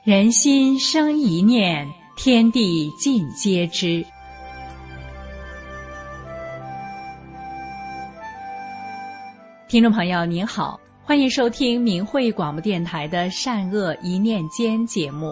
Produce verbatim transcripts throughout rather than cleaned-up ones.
人心生一念，天地尽皆知。听众朋友您好，欢迎收听明慧广播电台的善恶一念间节目。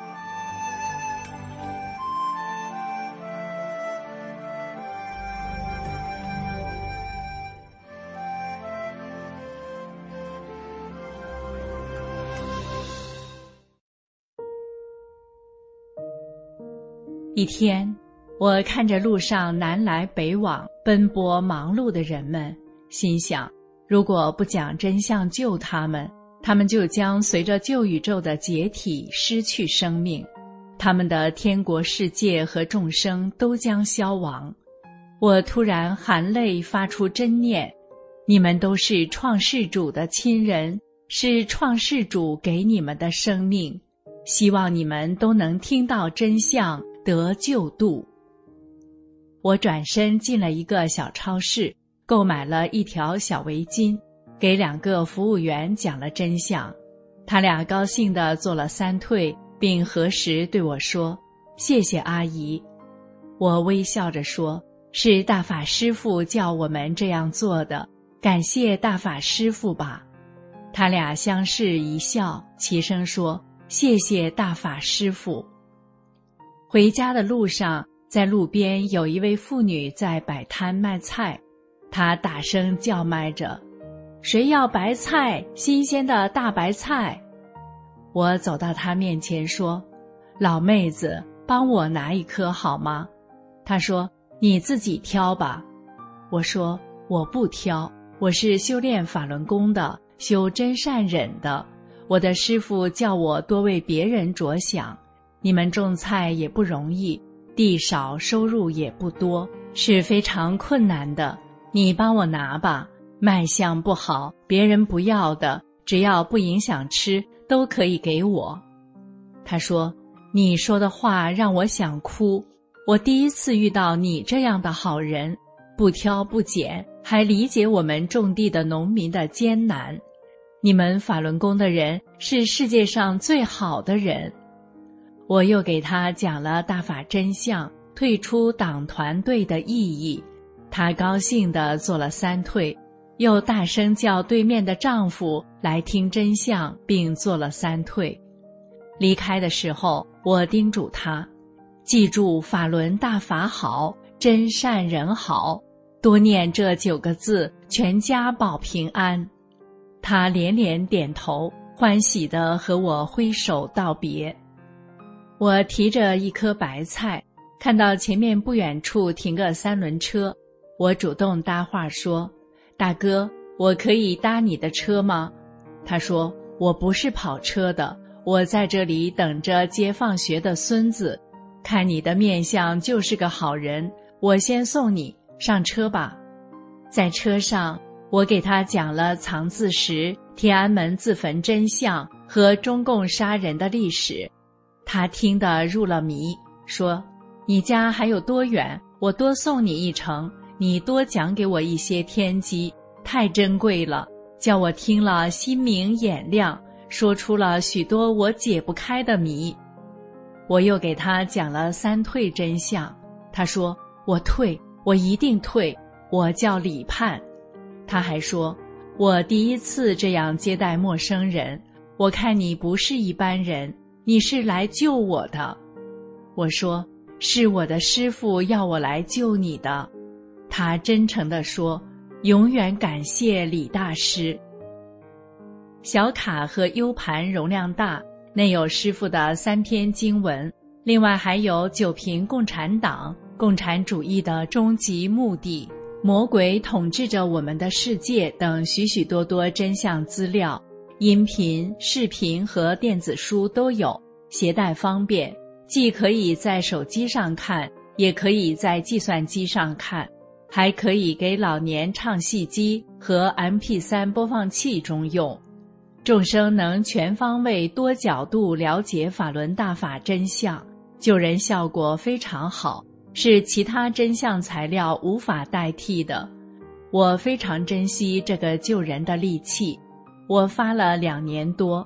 一天，我看着路上南来北往奔波忙碌的人们，心想，如果不讲真相救他们，他们就将随着旧宇宙的解体失去生命，他们的天国世界和众生都将消亡。我突然含泪发出真念，你们都是创世主的亲人，是创世主给你们的生命，希望你们都能听到真相，得救度。我转身进了一个小超市，购买了一条小围巾，给两个服务员讲了真相。他俩高兴地做了三退，并合十对我说，谢谢阿姨。我微笑着说，是大法师父叫我们这样做的，感谢大法师父吧。他俩相视一笑，齐声说，谢谢大法师父。回家的路上，在路边有一位妇女在摆摊卖菜，她大声叫卖着，谁要白菜，新鲜的大白菜。我走到她面前说，老妹子，帮我拿一颗好吗？她说，你自己挑吧。我说，我不挑，我是修炼法轮功的，修真善忍的，我的师父叫我多为别人着想，你们种菜也不容易，地少收入也不多，是非常困难的，你帮我拿吧，卖相不好，别人不要的，只要不影响吃，都可以给我。他说，你说的话让我想哭，我第一次遇到你这样的好人，不挑不拣，还理解我们种地的农民的艰难。你们法轮功的人是世界上最好的人。我又给他讲了大法真相，退出党团队的意义，他高兴地做了三退，又大声叫对面的丈夫来听真相，并做了三退。离开的时候，我叮嘱他，记住法轮大法好，真善人好，多念这九个字，全家保平安。他连连点头，欢喜地和我挥手道别。我提着一颗白菜，看到前面不远处停个三轮车，我主动搭话说，大哥，我可以搭你的车吗？他说，我不是跑车的，我在这里等着接放学的孙子，看你的面相就是个好人，我先送你上车吧。在车上，我给他讲了藏字石、天安门自焚真相和中共杀人的历史，他听得入了迷，说，你家还有多远，我多送你一程，你多讲给我一些天机，太珍贵了，叫我听了心明眼亮，说出了许多我解不开的谜。我又给他讲了三退真相，他说，我退，我一定退，我叫李盼。他还说，我第一次这样接待陌生人，我看你不是一般人，你是来救我的。我说，是我的师父要我来救你的。他真诚地说，永远感谢李大师。小卡和 U 盘容量大，内有师父的三篇经文，另外还有九评共产党、共产主义的终极目的、魔鬼统治着我们的世界等许许多多真相资料，音频、视频和电子书都有，携带方便，既可以在手机上看，也可以在计算机上看，还可以给老年唱戏机和 M P 三 播放器中用。众生能全方位多角度了解法轮大法真相，救人效果非常好，是其他真相材料无法代替的。我非常珍惜这个救人的利器，我发了两年多，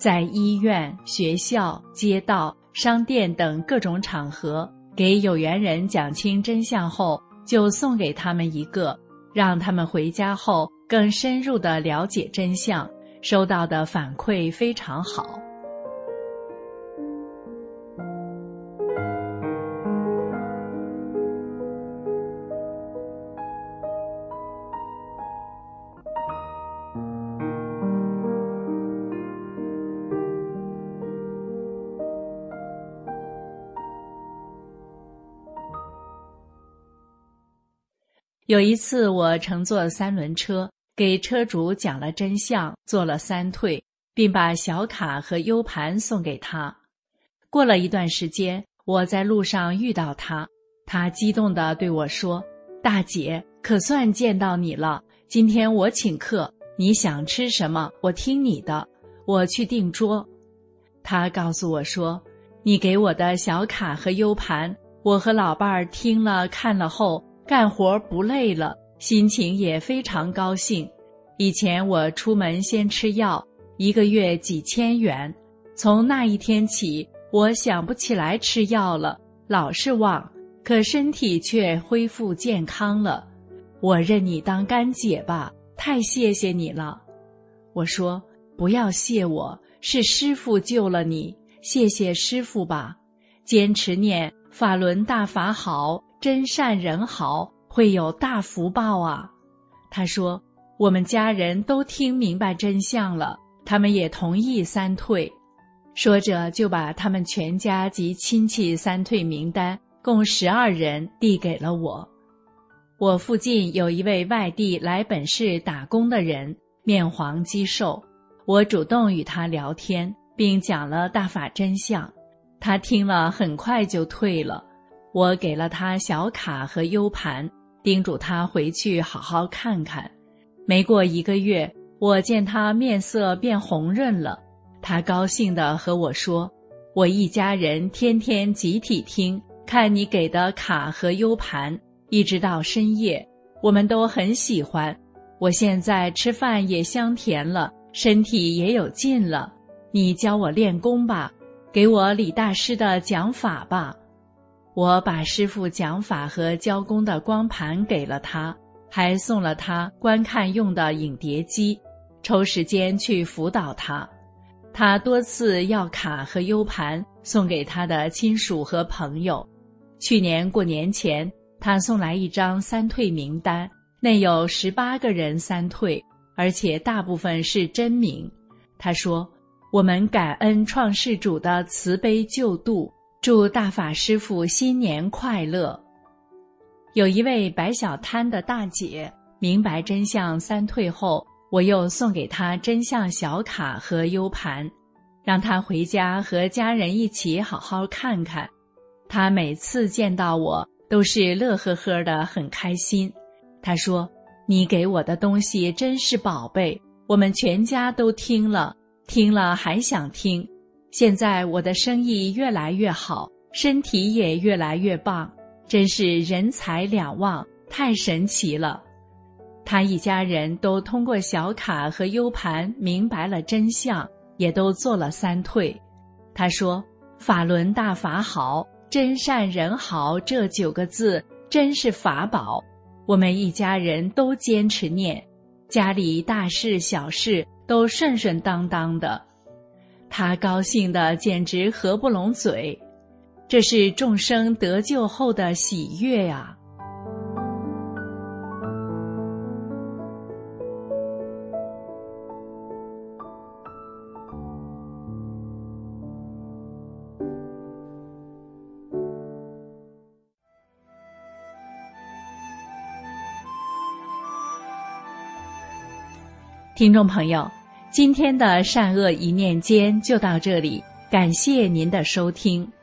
在医院、学校、街道、商店等各种场合给有缘人讲清真相后，就送给他们一个，让他们回家后更深入地了解真相，收到的反馈非常好。有一次我乘坐三轮车，给车主讲了真相，做了三退，并把小卡和 U 盘送给他。过了一段时间，我在路上遇到他，他激动地对我说：大姐，可算见到你了，今天我请客，你想吃什么我听你的，我去订桌。他告诉我说，你给我的小卡和 U 盘，我和老伴儿听了看了后，干活不累了，心情也非常高兴。以前我出门先吃药，一个月几千元，从那一天起，我想不起来吃药了，老是忘，可身体却恢复健康了。我认你当干姐吧，太谢谢你了。我说，不要谢我，是师父救了你，谢谢师父吧。坚持念法轮大法好，真善人好，会有大福报啊。他说，我们家人都听明白真相了，他们也同意三退。说着就把他们全家及亲戚三退名单共十二人递给了我。我附近有一位外地来本市打工的人，面黄肌瘦，我主动与他聊天，并讲了大法真相。他听了很快就退了。我给了他小卡和 U 盘，叮嘱他回去好好看看。没过一个月，我见他面色变红润了，他高兴地和我说，我一家人天天集体听，看你给的卡和 U 盘，一直到深夜，我们都很喜欢。我现在吃饭也香甜了，身体也有劲了，你教我练功吧，给我李大师的讲法吧。我把师父讲法和教功的光盘给了他，还送了他观看用的影碟机，抽时间去辅导他。他多次要卡和 U 盘送给他的亲属和朋友。去年过年前，他送来一张三退名单，内有十八个人三退，而且大部分是真名。他说，我们感恩创世主的慈悲救度，祝大法师父新年快乐。有一位摆小摊的大姐，明白真相三退后，我又送给她真相小卡和 U 盘，让她回家和家人一起好好看看。她每次见到我都是乐呵呵的，很开心。她说，你给我的东西真是宝贝，我们全家都听了，听了还想听。现在我的生意越来越好，身体也越来越棒，真是人财两旺，太神奇了。他一家人都通过小卡和 U 盘明白了真相，也都做了三退。他说，法轮大法好，真善人好，这九个字真是法宝，我们一家人都坚持念，家里大事小事都顺顺当当的。他高兴得简直合不拢嘴，这是众生得救后的喜悦啊！听众朋友，今天的善恶一念间就到这里，感谢您的收听。